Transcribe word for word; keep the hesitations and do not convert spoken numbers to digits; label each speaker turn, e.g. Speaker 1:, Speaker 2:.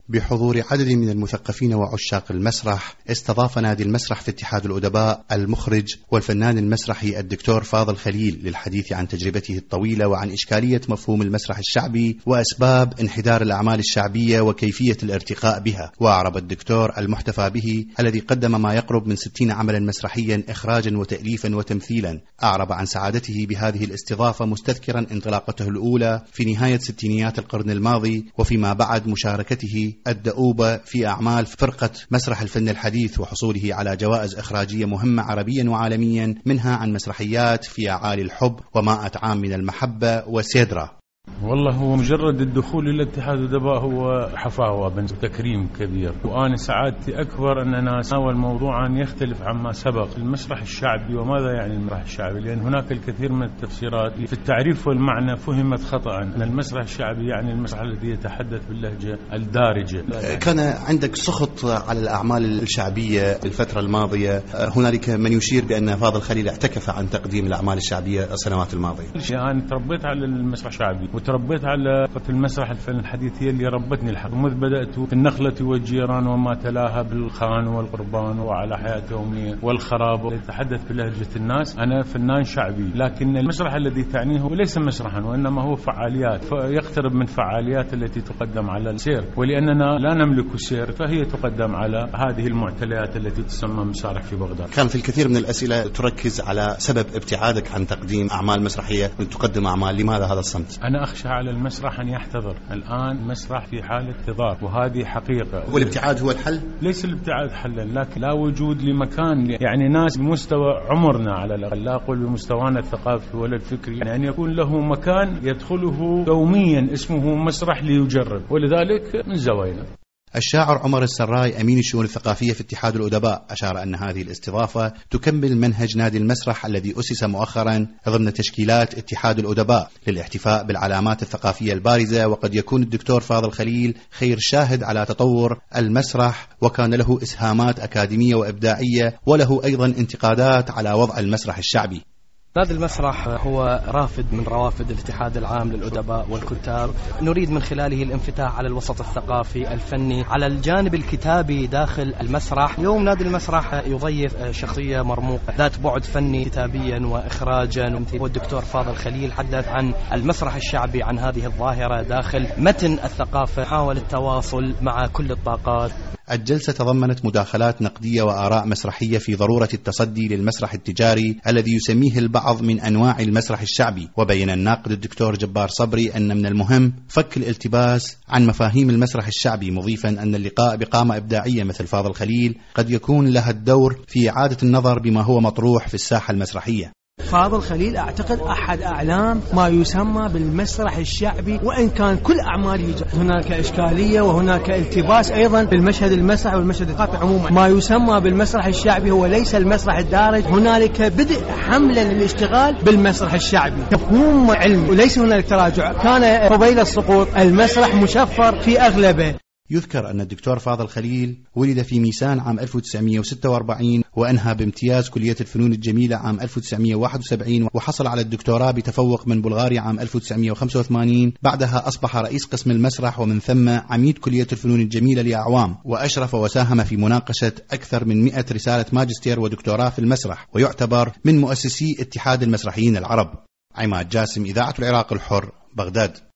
Speaker 1: بحضور عدد من المثقفين وعشاق المسرح، استضاف نادي المسرح في اتحاد الأدباء المخرج والفنان المسرحي الدكتور فاضل خليل للحديث عن تجربته الطويلة وعن إشكالية مفهوم المسرح الشعبي وأسباب انحدار الأعمال الشعبية وكيفية الارتقاء بها. وأعرب الدكتور المحتفى به الذي قدم ما يقرب من ستين عملا مسرحيا إخراجا وتأليفا وتمثيلا، أعرب عن سعادته بهذه الاستضافة مستذكرا انطلاقته الأولى في نهاية ستينيات القرن الماضي، وفيما بعد مشاركته الدؤوبة في أعمال فرقة مسرح الفن الحديث وحصوله على جوائز إخراجية مهمة عربيا وعالميا، منها عن مسرحيات في أعالي الحب ومائة عام من المحبة وسيدرا.
Speaker 2: والله هو مجرد الدخول إلى اتحاد الأدباء هو حفاوة بن تكريم كبير، وأنا سعادتي أكبر أن أنا أتناول موضوعا يختلف عما سبق. المسرح الشعبي، وماذا يعني المسرح الشعبي؟ لأن هناك الكثير من التفسيرات في التعريف والمعنى فهمت خطأ. أن المسرح الشعبي يعني المسرح الذي يتحدث باللهجة الدارجة.
Speaker 1: كان عندك سخط على الأعمال الشعبية الفترة الماضية، هنالك من يشير بأن فاضل خليل اعتكف عن تقديم الأعمال الشعبية السنوات الماضية.
Speaker 2: أنا تربيت على المسرح الشعبي وتربيت على المسرح الفن الحديث، هي اللي ربتني الحق منذ بدأت في النخلة والجيران وما تلاها بالخان والقربان وعلى حياة يومية والخراب. يتحدث بلهجة الناس. أنا فنان شعبي، لكن المسرح الذي تعنيه هو ليس مسرحا وإنما هو فعاليات، يقترب من فعاليات التي تقدم على السير، ولأننا لا نملك السير فهي تقدم على هذه المعتليات التي تسمى مسارح في بغداد.
Speaker 1: كان في الكثير من الأسئلة تركز على سبب ابتعادك عن تقديم أعمال مسرحية وتقدم أعمال، لماذا هذا الصمت؟
Speaker 2: أنا أخشى على المسرح أن يحتضر. الآن مسرح في حالة احتضار وهذه حقيقة.
Speaker 1: والابتعاد هو الحل؟
Speaker 2: ليس الابتعاد حلا، لكن لا وجود لمكان يعني ناس بمستوى عمرنا على الأقل، لا أقول بمستوانا الثقافي ولا الفكري، يعني أن يكون له مكان يدخله يوميا اسمه مسرح ليجرب، ولذلك من زواينا.
Speaker 1: الشاعر عمر السراي أمين الشؤون الثقافية في اتحاد الأدباء أشار أن هذه الاستضافة تكمل منهج نادي المسرح الذي أسس مؤخرا ضمن تشكيلات اتحاد الأدباء للاحتفاء بالعلامات الثقافية البارزة، وقد يكون الدكتور فاضل خليل خير شاهد على تطور المسرح، وكان له إسهامات أكاديمية وإبداعية، وله أيضا انتقادات على وضع المسرح الشعبي.
Speaker 3: نادي المسرح هو رافد من روافد الاتحاد العام للأدباء والكتاب، نريد من خلاله الانفتاح على الوسط الثقافي الفني على الجانب الكتابي داخل المسرح. اليوم نادي المسرح يضيف شخصية مرموقة ذات بعد فني كتابيا وإخراجا، والدكتور فاضل خليل حدث عن المسرح الشعبي، عن هذه الظاهرة داخل متن الثقافة، حاول التواصل مع كل الطاقات.
Speaker 1: الجلسة تضمنت مداخلات نقدية وآراء مسرحية في ضرورة التصدي للمسرح التجاري الذي يسميه البعض من أنواع المسرح الشعبي. وبين الناقد الدكتور جبار صبري أن من المهم فك الالتباس عن مفاهيم المسرح الشعبي، مضيفا أن اللقاء بقامة إبداعية مثل فاضل خليل قد يكون لها الدور في إعادة النظر بما هو مطروح في الساحة المسرحية.
Speaker 4: فاضل خليل أعتقد أحد أعلام ما يسمى بالمسرح الشعبي، وإن كان كل أعمال يوجد هناك إشكالية وهناك التباس أيضا في المشهد المسرحي والمشهد الثقافي عموما. ما يسمى بالمسرح الشعبي هو ليس المسرح الدارج، هنالك بدء حملة للاشتغال بالمسرح الشعبي، مفهوم علمي وليس هنالك تراجع. كان قبيل السقوط المسرح مشفر في أغلبه.
Speaker 1: يذكر أن الدكتور فاضل خليل ولد في ميسان عام ألف وتسعمائة وستة وأربعين، وأنهى بامتياز كلية الفنون الجميلة عام ألف وتسعمائة وواحد وسبعين، وحصل على الدكتوراه بتفوق من بلغاريا عام ألف وتسعمائة وخمسة وثمانين. بعدها أصبح رئيس قسم المسرح، ومن ثم عميد كلية الفنون الجميلة لأعوام، وأشرف وساهم في مناقشة أكثر من مئة رسالة ماجستير ودكتوراه في المسرح، ويعتبر من مؤسسي اتحاد المسرحيين العرب. عماد جاسم، إذاعة العراق الحر، بغداد.